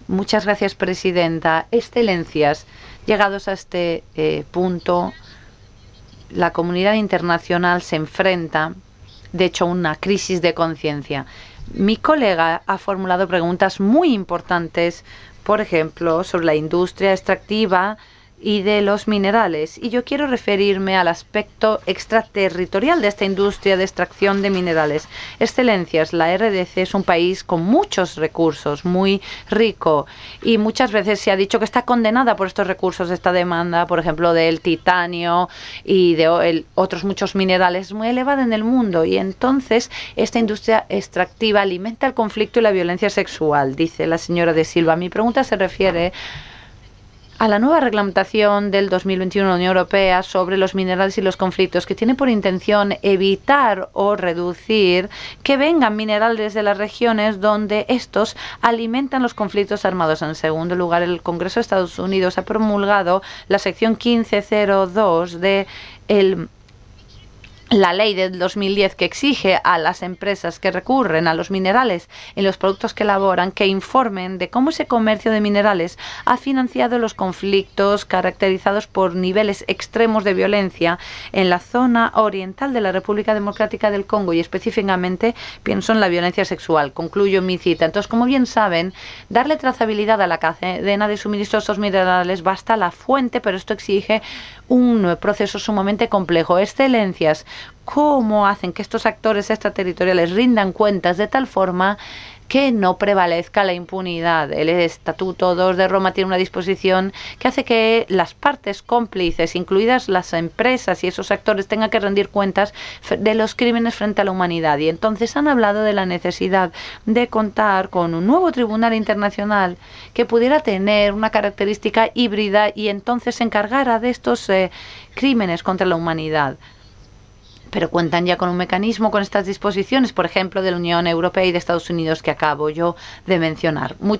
Muchas gracias, presidenta. Excelencias, llegados a este punto, la comunidad internacional se enfrenta, de hecho, a una crisis de conciencia. Mi colega ha formulado preguntas muy importantes, por ejemplo, sobre la industria extractiva y de los minerales. Y yo quiero referirme al aspecto extraterritorial de esta industria de extracción de minerales. Excelencias, la RDC es un país con muchos recursos, muy rico, y muchas veces se ha dicho que está condenada por estos recursos, esta demanda, por ejemplo, del titanio y de otros muchos minerales muy elevada en el mundo. Y entonces esta industria extractiva alimenta el conflicto y la violencia sexual, dice la señora de Silva. Mi pregunta se refiere a la nueva reglamentación del 2021 de la Unión Europea sobre los minerales y los conflictos, que tiene por intención evitar o reducir que vengan minerales de las regiones donde estos alimentan los conflictos armados. En segundo lugar, el Congreso de Estados Unidos ha promulgado la sección 1502 de la ley del 2010, que exige a las empresas que recurren a los minerales en los productos que elaboran que informen de cómo ese comercio de minerales ha financiado los conflictos caracterizados por niveles extremos de violencia en la zona oriental de la República Democrática del Congo, y específicamente pienso en la violencia sexual. Concluyo mi cita. Entonces, como bien saben, darle trazabilidad a la cadena de suministro de estos minerales basta la fuente, pero esto exige un proceso sumamente complejo. Excelencias, ¿cómo hacen que estos actores extraterritoriales rindan cuentas de tal forma que no prevalezca la impunidad? El Estatuto 2 de Roma tiene una disposición que hace que las partes cómplices, incluidas las empresas y esos actores, tengan que rendir cuentas de los crímenes frente a la humanidad. Y entonces han hablado de la necesidad de contar con un nuevo tribunal internacional que pudiera tener una característica híbrida y entonces se encargara de estos crímenes contra la humanidad. Pero cuentan ya con un mecanismo con estas disposiciones, por ejemplo, de la Unión Europea y de Estados Unidos, que acabo yo de mencionar.